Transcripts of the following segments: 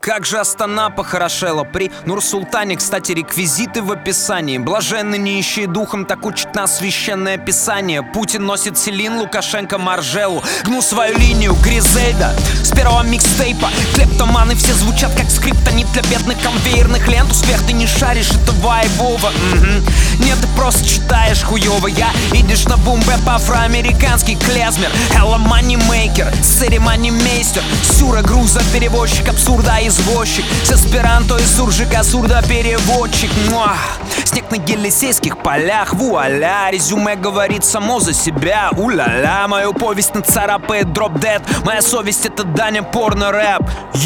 Как же Астана похорошела при Нур-Султане. Кстати, реквизиты в описании. Блаженны нищие духом, так учит нас священное писание. Путин носит Селин, Лукашенко Маржелу. Гну свою линию, Гризельда с первого микстейпа. Клептоманы все звучат как скриптонит для бедных конвейерных лент. Успех ты не шаришь, это вайбово. Нет, ты просто читаешь хуёво. Я идешь на бум-бэп, афроамериканский клезмер. Hello moneymaker, церемонимейстер. Сюра, груза, перевозчик, абсурда, извозчик. С эсперанто и суржика, сурдопереводчик. Снег на Елисейских полях, вуаля. Резюме говорит само за себя, уля-ля. Мою повесть нацарапает дроп-дед. Моя совесть — это Даня порно-рэп.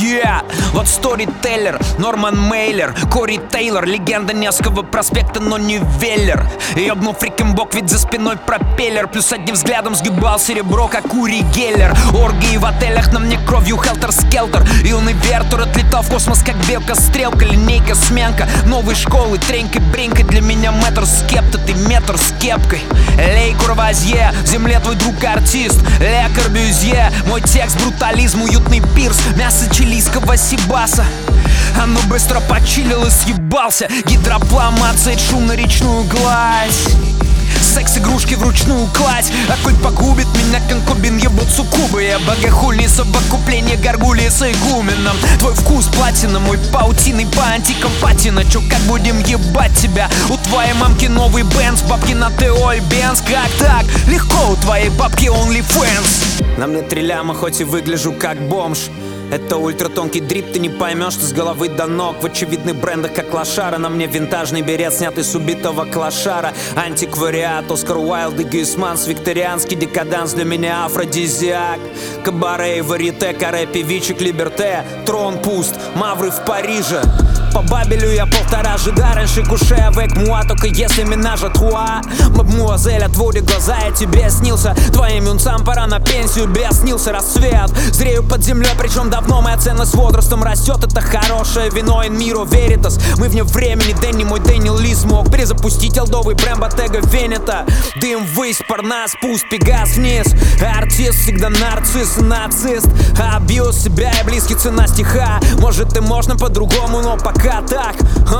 Вот сторителлер, Норман Мейлер, Кори Тейлор. Легенда Невского проспекта, но не Веллер. Ёбнул фрикенбок, ведь за спиной пропеллер. Плюс одним взглядом сгибал серебро, как Ури Геллер. Оргии в отелях, на мне кровью хелтер-скелтер. Юный Вертур отлетал в космос, как белка-стрелка. Линейка, сменка, новой школы, тренькой-бренькой. Для меня метр скепта, ты метр с кепкой. Лей Курвазье, в земле твой друг-артист. Ле Корбюзье, мой текст брутализм, уютный пирс. Мясо чилийского сибаса. Оно быстро почилил и съебался. Гидропломация, шум на речную гладь. Секс-игрушки вручную кладь. А коль погубит меня конкубин, ебут суккубы. Я богохульный, совокупление горгульи с игуменом. Твой вкус платина, мой паутиной по антикам патина. Чё, как будем ебать тебя? У твоей мамки новый Бенз, бабки на ТО и Бенз. Как так? Легко, у твоей бабки OnlyFans. На мне 3 ляма, хоть и выгляжу как бомж. Это ультратонкий дрип, ты не поймешь, что с головы до ног. В очевидных брендах, как лошара. На мне винтажный берет, снятый с убитого клошара. Антиквариат, Оскар Уайлд и Гюйсманс. Викторианский декаданс, для меня афродизиак. Кабаре и варите, каре, певичек, либерте. Трон пуст, мавры в Париже. По Бабелю я 1,5 жида. Раньше куше avec moi, только если менажа труа. Мадмуазель, отводи глаза, я тебе снился. Твоим юнцам пора на пенсию, без снился рассвет. Зрею под землей, причем давно моя ценность с возрастом растет. Это хорошее вино, in miro veritas. Мы вне времени, Дэнни, мой Дэниел Ли смог перезапустить олдовый бренд Bottega Veneta. Дым ввысь, парна спуск, пегас вниз. Артист всегда нарцисс и нацист. Абьюз себя и близкий, цена стиха. Может и можно по-другому, но пока так.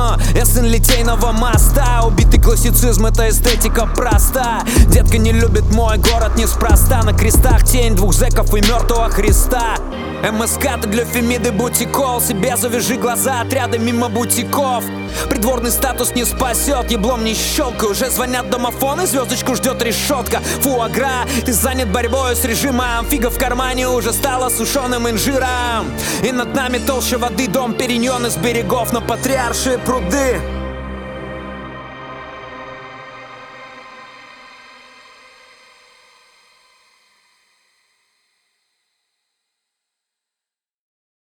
Я сын Литейного моста. Убитый классицизм, это эстетика проста. Детка не любит мой город неспроста. На крестах тень 2 зэков и мертвого Христа. МСК, ты для Фемиды бутикол. Себе завяжи глаза, отряды мимо бутиков. Придворный статус не спасет, еблом не щелкай. Уже звонят домофоны, звездочку ждет решетка. Фуагра, ты занят борьбой с режимом. Фига в кармане уже стала сушеным инжиром. И над нами толще воды, дом Периньон из берегов. Но патриаршие пруды